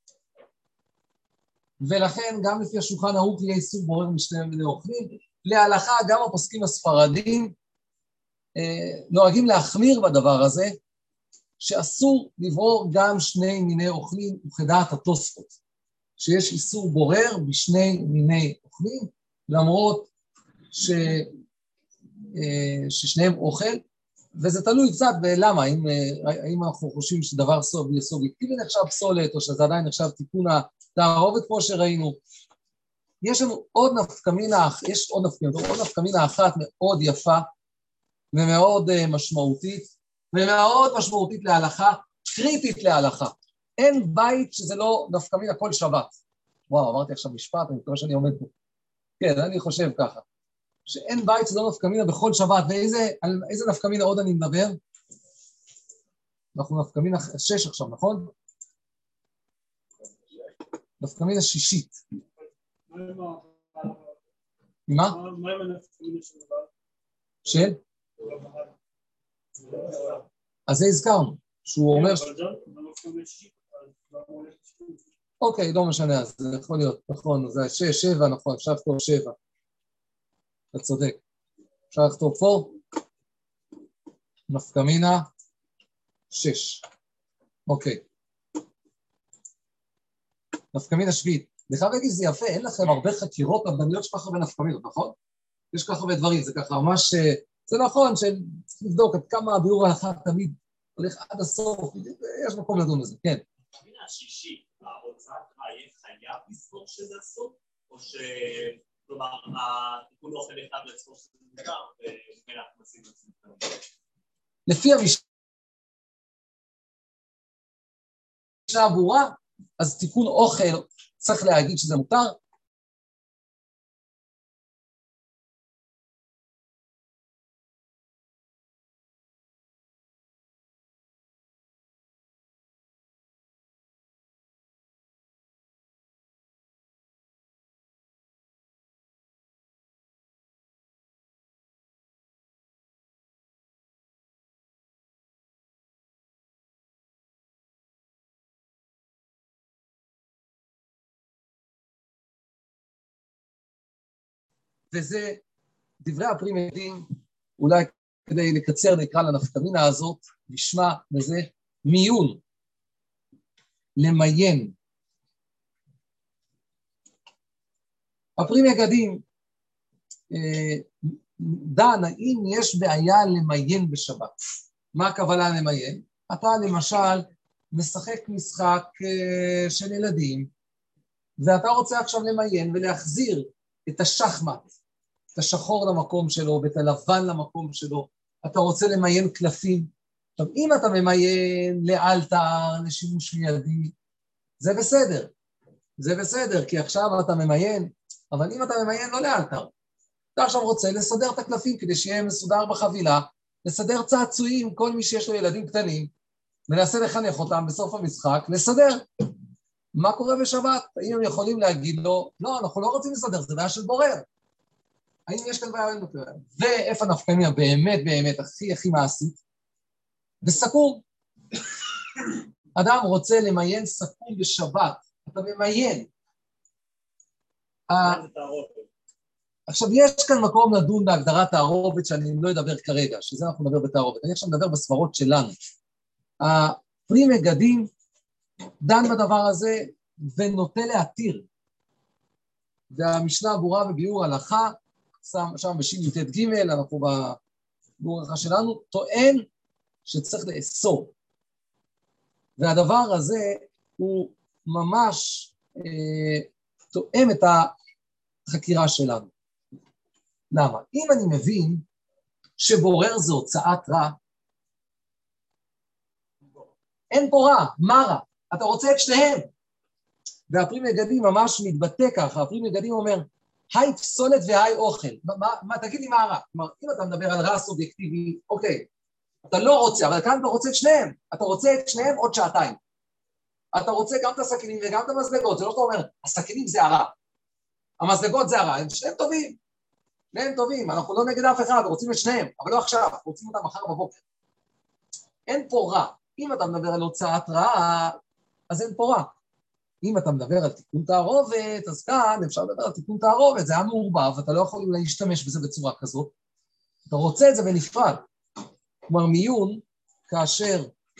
ולכן גם לפי השולחן ערוך יהיה איסור בורר בשני מיני אוכלים. להלכה גם הפוסקים הספרדים נוהגים להחמיר בדבר הזה, שאסור לברור גם שני מיני אוכלים, וכדעת התוספות, שיש איסור בורר בשני מיני אוכלים, למרות ששניהם אוכל, וזה תלוי קצת בלמה, האם אנחנו חושבים שדבר סובייקטיבי נחשב פסולת, או שזה עדיין נחשב תיקון התערובת כמו שראינו. יש לנו עוד נפקמינה אחת מאוד יפה, ומאוד משמעותית, ומאוד משמעותית להלכה, קריטית להלכה. אין בית שזה לא נפקמינה כל שבת. וואו, אמרתי עכשיו משפט, אני מקווה שאני עומד פה. כן, אני חושב ככה. שאין בית שזה לא נפקמינה בכל שבת, ועל איזה נפקמינה עוד אני מדבר? אנחנו נפקמינה 6 עכשיו, נכון? נפקא מינה שישית. מה מה? עם הנפקא מינה של דבר? של? אז זה הזכרנו, שהוא אומר... אוקיי, לא משנה, אז זה יכול להיות, נכון, זה 6, 7, נכון, אפשר לכתוב 7. אתה צודק. אפשר לכתוב פה, נפקא מינה 6. אוקיי. נפקא מינה שביעית. אני חייב להגיד, זה יפה, אין לכם הרבה חקירות רבניות שככה בנפקא מינות, נכון? יש ככה הרבה דברים, זה ככה ממש... זה נכון שצריך לבדוק עד כמה הביאור ההלכה תמיד הולך עד הסוף, יש מקום לדון בזה, כן. נפקא מינה השישי, ההוצאת יהיה חייב לזכור שזה אסור, או ש... כלומר, התיקון לא חייב לכתב לזכור שזה מותר, ומילא אנחנו נשים את זה. לפי המשנה הברורה, אז תיקון אוכל צריך להגיד שזה מותר. וזה דברי הפרי מדים, אולי כדי לקצר נקרא לנפקא מינה הזאת, נשמע בזה מיון, למיין. הפרי מגדים דן, האם יש בעיה למיין בשבת? מה הכוונה למיין? אתה למשל משחק משחק של ילדים, ואתה רוצה עכשיו למיין ולהחזיר את השחמט, את השחור למקום שלו ואת הלבן למקום שלו, אתה רוצה למיין קלפים. עכשיו, אם אתה ממיין לאלתר, לשימוש מיידי, זה בסדר. זה בסדר, כי עכשיו אתה ממיין, אבל אם אתה ממיין לא לאלתר, אתה עכשיו רוצה לסדר את הקלפים כדי שיהיה מסודר בחבילה, לסדר צעצועים, כל מי שיש לו ילדים קטנים, מנסה לחנך אותם בסוף המשחק, לסדר. מה קורה בשבת? האם הם יכולים להגיד לו, לא, אנחנו לא רוצים לסדר, זה בעיה של בורר. האם יש כאן בעיה? ואיפה נפקא מינה באמת באמת הכי מעשית? בסכו"ם. אדם רוצה למיין סכו"ם בשבת, אתה ממיין. עכשיו, יש כאן מקום לדון בהגדרת תערובת, שאני לא אדבר כרגע, שזה אנחנו נדבר בתערובת. אני עכשיו מדבר בסברות שלנו. הפרי מגדים דן בדבר הזה ונוטה להתיר. והמשנה הברורה בביאור הלכה, שם בשי"ט ג', אנחנו בביאור הלכה שלנו, טוען שצריך לאסור. והדבר הזה הוא ממש תואם את החקירה שלנו. למה? אם אני מבין שבורר זה הוצאת רע, אין פה רע, מה רע? אתה רוצה את שניהם. והפרי מגדים ממש מתבטא ככה, הפרי מגדים אומר, היי פסולת והי אוכל. תגיד לי מה הרע? כלומר, אם אתה מדבר על רע סובייקטיבי, אוקיי, אתה לא רוצה, אבל כאן אתה רוצה את שניהם. אתה רוצה את שניהם עוד שעתיים. אתה רוצה גם את הסכינים וגם את המזלגות. זה לא שאתה אומר, הסכינים זה הרע. המזלגות זה הרע, הם שניהם טובים. שניהם טובים, אנחנו לא נגד אף אחד, רוצים את שניהם, אבל לא עכשיו, רוצים אותם מחר בבוקר. אין פה רע. אם אתה מדבר על הוצאת רע, אז אין פה רע. אם אתה מדבר על תיקון תערובת, אז כאן אפשר לדבר על תיקון תערובת, זה היה מעורבב, אתה לא יכול להשתמש בזה בצורה כזאת. אתה רוצה את זה בנפרד. כלומר, מיון, כאשר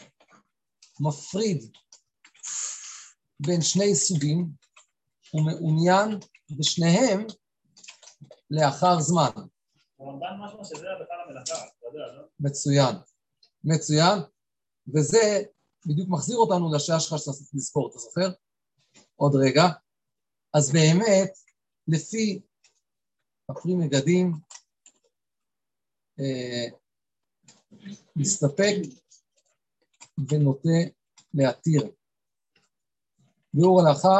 מפריד בין שני סוגים, הוא מעוניין בשניהם לאחר זמן. רמב"ן משהו שזה בכלל המלאכה, אתה יודע, לא? מצוין, מצוין, וזה בדיוק מחזיר אותנו לשעה שלך שאתה לזכור, אתה זוכר? עוד רגע. אז באמת, לפי הפרי מגדים, מסתפק ונוטה להתיר. ביאור הלכה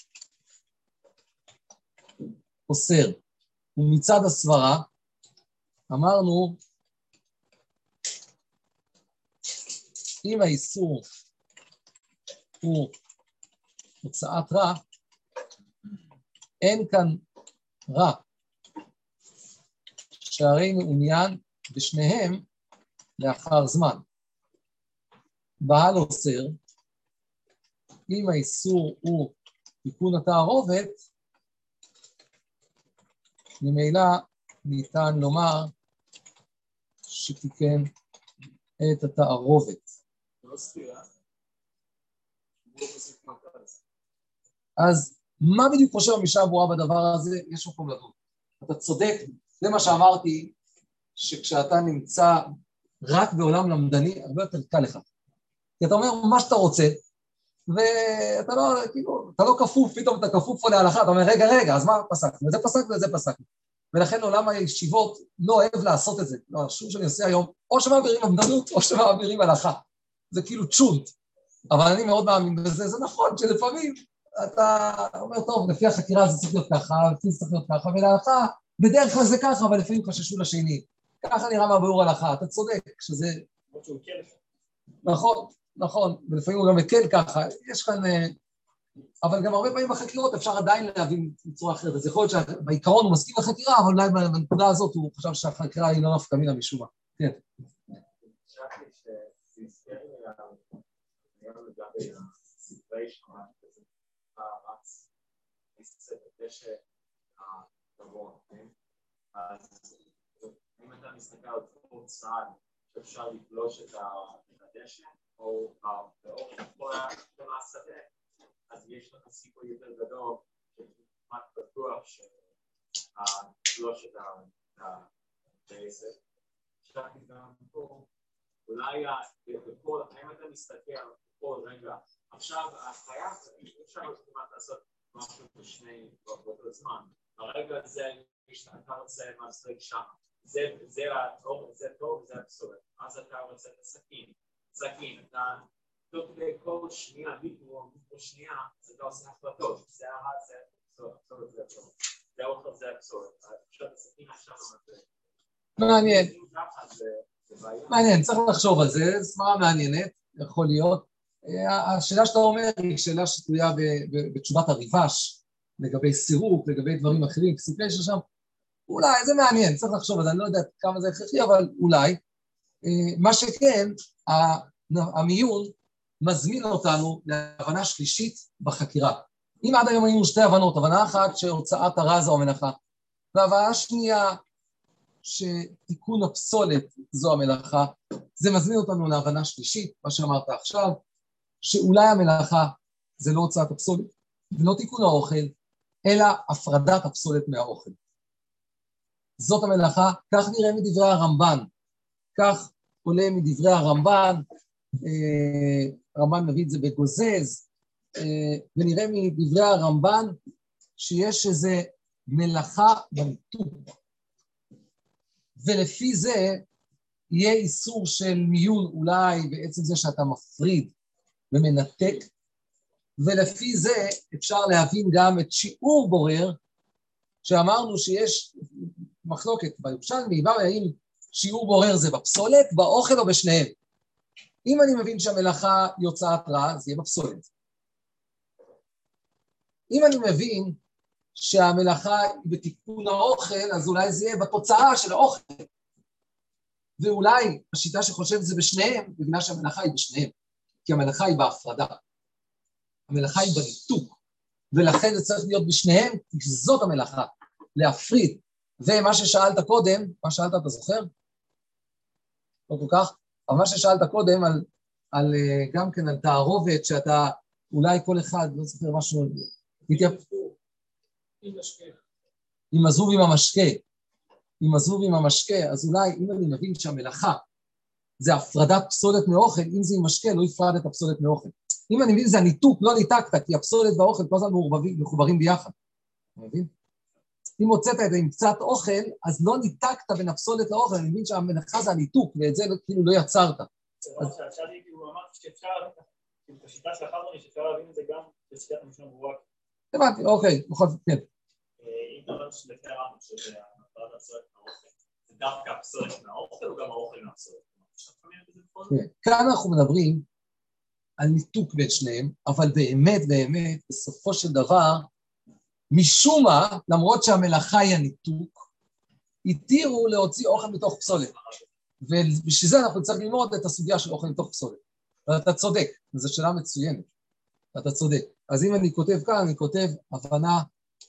אוסר. ומצד הסברה, אמרנו, אם האיסור הוא הוצאת רע, אין כאן רע, שהרי מעוניין בשניהם לאחר זמן. בעל אוסר, אם האיסור הוא תיקון התערובת, ממילא ניתן לומר שתיקן את התערובת. אז מה בדיוק חושב המשנה ברורה בדבר הזה? יש מקום לדון. אתה צודק, זה מה שאמרתי, שכשאתה נמצא רק בעולם למדני, הרבה יותר קל לך. כי אתה אומר מה שאתה רוצה, ואתה לא, כאילו, אתה לא כפוף, פתאום אתה כפוף פה להלכה, אתה אומר, רגע, אז מה פסקנו? וזה פסקנו וזה פסקנו. ולכן עולם הישיבות לא אוהב לעשות את זה. לא, השום שאני עושה היום, או שמעבירים למדנות, או שמעבירים הלכה. זה כאילו צ'ונט. אבל אני מאוד מאמין בזה, זה נכון שלפעמים אתה אומר, טוב, לפי החקירה זה צריך להיות ככה, לפי זה צריך להיות ככה, ולהלכה, בדרך כלל זה ככה, אבל לפעמים חששו לשני. ככה נראה מה ביאור הלכה, אתה צודק, שזה... נכון, ולפעמים הוא גם מקל ככה, יש כאן... אבל גם הרבה פעמים בחקירות אפשר עדיין להבין בצורה אחרת, אז יכול להיות שבעיקרון הוא מסכים לחקירה, אבל אולי בנקודה הזאת הוא חשב שהחקירה היא לא נפקא מינה משום מה. כן. חשבתי שזה יזכר לי לגבי הספרי שמה, שזה מאמץ להסתכל בדשא הגבוה, אז אם אתה מסתכל על כל צעד שאפשר לפלוש את הדשא, או באופן כל השדה, אז יש לך סיכוי יותר גדול שכמעט בטוח שפלוש את הדשא. חשבתי גם פה, אולי אם אתה מסתכל בכל רגע, עכשיו החייב, אפשר כמעט לעשות משהו בשני באותו זמן. ברגע הזה, אתה רוצה לעשות שם, זה טוב, זה בסדר. אז אתה רוצה את הסכין, אתה תוך כל שנייה, מיקרו שנייה, אז אתה עושה החלטות, זה טוב, זה אוכל, זה בסדר. עכשיו הסכין עכשיו, מעניין, צריך לחשוב על זה, סמרה מעניינת, יכול להיות. השאלה שאתה אומר היא שאלה שתלויה בתשובת הריבש, לגבי סירוק, לגבי דברים אחרים, כסיפי ששם, אולי, זה מעניין, צריך לחשוב על זה, אני לא יודע כמה זה הכרחי, אבל אולי. מה שכן, המיון מזמין אותנו להבנה שלישית בחקירה. אם עד היום היינו שתי הבנות, הבנה אחת שהוצאת הרע זו המלאכה, והבנה שנייה שתיקון הפסולת זו המלאכה, זה מזמין אותנו להבנה שלישית, מה שאמרת עכשיו, שאולי המלאכה זה לא הוצאת הפסולת, ולא תיקון האוכל, אלא הפרדת הפסולת מהאוכל. זאת המלאכה, כך נראה מדברי הרמב"ן, כך עולה מדברי הרמב"ן, הרמב"ן מביא את זה בגוזז, ונראה מדברי הרמב"ן שיש איזה מלאכה בניתוק. ולפי זה יהיה איסור של מיון אולי בעצם זה שאתה מפריד ומנתק, ולפי זה אפשר להבין גם את שיעור בורר, שאמרנו שיש מחלוקת בירושלמי, האם שיעור בורר זה בפסולת, באוכל או בשניהם. אם אני מבין שהמלאכה יוצאת רע, זה יהיה בפסולת. אם אני מבין שהמלאכה היא בתיקון האוכל, אז אולי זה יהיה בתוצאה של האוכל. ואולי השיטה שחושבת זה בשניהם, בגלל שהמלאכה היא בשניהם. כי המלאכה היא בהפרדה. המלאכה היא בניתוק. ולכן זה צריך להיות בשניהם, כי זאת המלאכה, להפריד. ומה ששאלת קודם, מה שאלת אתה זוכר? לא כל כך, אבל מה ששאלת קודם גם כן על תערובת, שאתה אולי כל אחד, לא זוכר משהו, עם הזוב עם המשקה, אז אולי אם אני מבין שהמלאכה זה הפרדת פסולת מאוכל, אם זה עם משקה לא יפרד את הפסולת מאוכל. אם אני מבין זה הניתוק, לא ניתקת, כי הפסולת והאוכל כל הזמן מחוברים ביחד. אתה מבין? אם הוצאת את זה עם קצת אוכל, אז לא ניתקת בין הפסולת לאוכל, אני מבין שהמלאכה זה הניתוק, ואת זה כאילו לא יצרת. הוא אמר שאפשר, בשיטה של החזוני, שאפשר להבין את זה גם בשיטת המשנה ברורה. הבנתי, אוקיי, בכל זאת, כן. אם אתה אומר שלפי הרמב"ם, שזה הפרדת הפסולת מהאוכל, זה דווקא הפסולת מהאוכל או גם האוכל מהפסולת? כאן אנחנו מדברים על ניתוק בין שניהם, אבל באמת, בסופו של דבר, משום מה, למרות שהמלאכה היא הניתוק, התירו להוציא אוכל מתוך פסולת. ובשביל זה אנחנו צריכים ללמוד את הסוגיה של אוכל מתוך פסולת. ואתה צודק, וזו שאלה מצוינת. אתה צודק. אז אם אני כותב כאן, אני כותב הבנה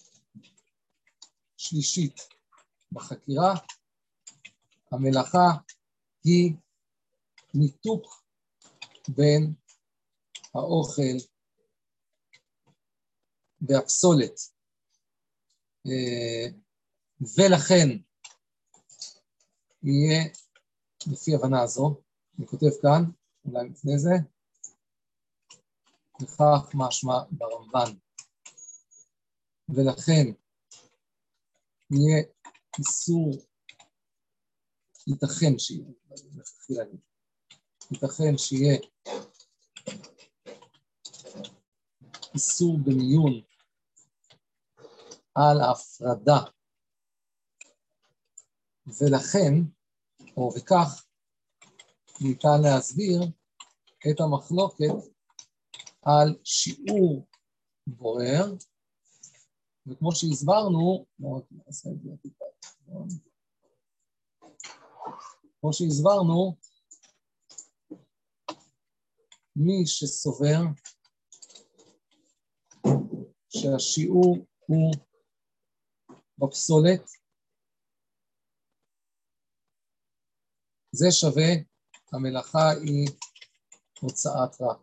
שלישית בחקירה. המלאכה היא ניתוק בין האוכל והפסולת. ולכן יהיה, לפי הבנה הזו, אני כותב כאן, אולי לפני זה, וכך משמע ברמב"ן. ולכן יהיה איסור, ייתכן שיהיה איסור במיון על ההפרדה, ולכן, או וכך, ניתן להסביר את המחלוקת על שיעור בורר, וכמו שהסברנו, מי שסובר שהשיעור הוא בפסולת, זה שווה, המלאכה היא הוצאת רע.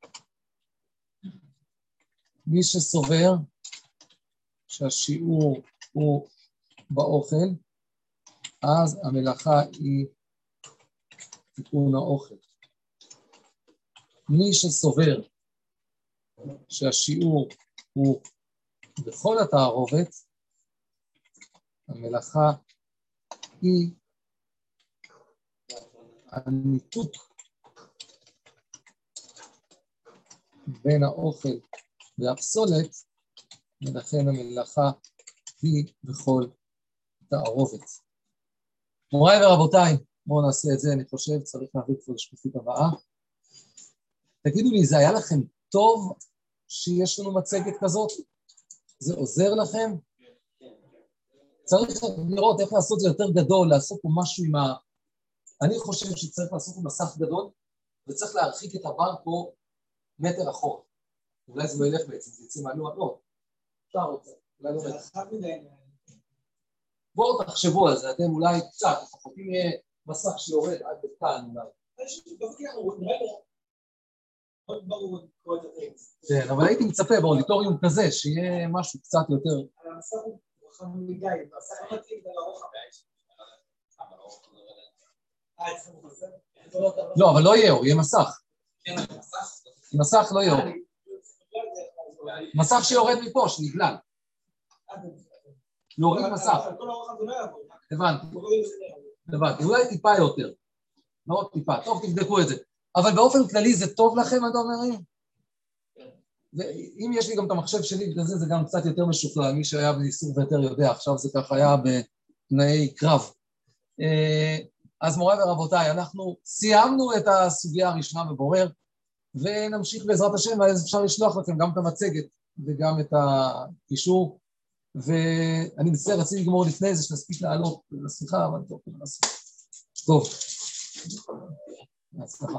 מי שסובר שהשיעור הוא באוכל, אז המלאכה היא תיקון האוכל. מי שסובר שהשיעור הוא בכל התערובת, המלאכה היא הניתוק בין האוכל והפסולת, ולכן המלאכה היא בכל תערובת. מוריי ורבותיי, בואו נעשה את זה, אני חושב, צריך להביא כבר לשקופית הבאה. תגידו לי, זה היה לכם טוב שיש לנו מצגת כזאת? זה עוזר לכם? צריך לראות איך לעשות זה יותר גדול, לעשות פה משהו עם ה... אני חושב שצריך לעשות פה מסך גדול, וצריך להרחיק את הבר פה מטר אחורה. אולי זה לא ילך בעצם, זה יצא מעלו עלות. אפשר רוצה, אולי לא בעצם. בואו תחשבו על זה, אתם אולי קצת, לפחות אם יהיה מסך שיורד עד לכאן אולי. כן, אבל הייתי מצפה באודיטוריום כזה, שיהיה משהו קצת יותר... המסך הוא רחב מדי, המסך לא מתאים לרוחב. לא, אבל לא יהיה, הוא יהיה מסך. מסך לא יהיה. מסך שיורד מפה, שנגלל. להוריד מסך. הבנתי, אולי טיפה יותר. לא טיפה, טוב, תבדקו את זה. אבל באופן כללי זה טוב לכם, הדברים? אם יש לי גם את המחשב שלי, בגלל זה גם קצת יותר משוכלל, מי שהיה באיסור ויותר יודע, עכשיו זה ככה היה בתנאי קרב. אז מוריי ורבותיי, אנחנו סיימנו את הסוגיה הראשונה בבורר, ונמשיך בעזרת השם, ואז אפשר לשלוח לכם גם את המצגת וגם את הקישור, ואני מצטער, רציתי לגמור לפני זה, שנספיק לעלות לשיחה, אבל טוב, נעשה. טוב. הצלחה.